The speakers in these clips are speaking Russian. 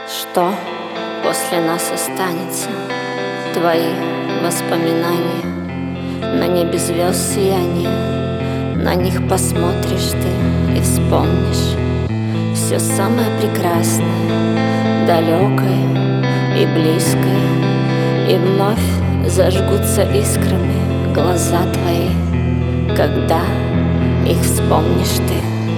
Что после нас останется? Твои воспоминания. На небе звезд сияние. На них посмотришь ты и вспомнишь все самое прекрасное, далекое и близкое. И вновь зажгутся искрами глаза твои, когда их вспомнишь ты.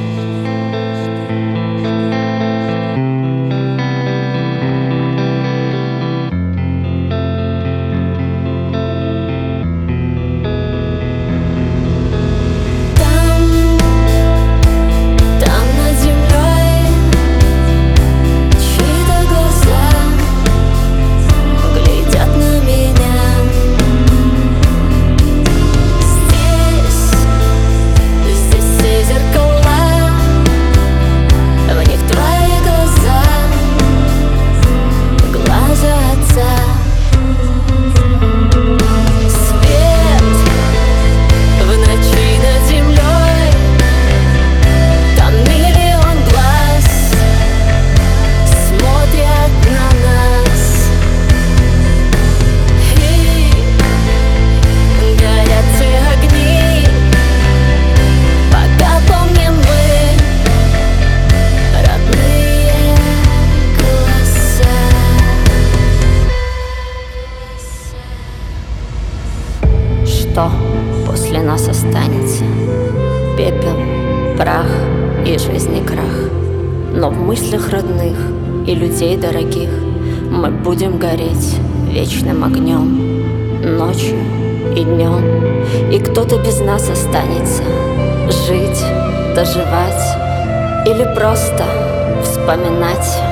Что после нас останется? Пепел, прах и жизни крах. Но в мыслях родных и людей дорогих мы будем гореть вечным огнем, ночью и днем. И кто-то без нас останется жить, доживать или просто вспоминать.